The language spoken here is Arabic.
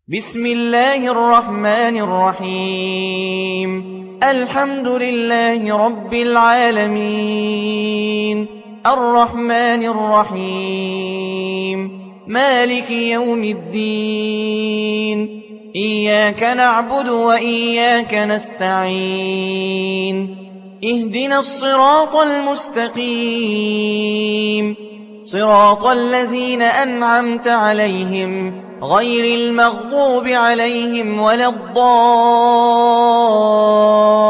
بسم الله الرحمن الرحيم الحمد لله رب العالمين الرحمن الرحيم مالك يوم الدين إياك نعبد وإياك نستعين اهدنا الصراط المستقيم صراط الذين أنعمت عليهم غير المغضوب عليهم ولا الضالين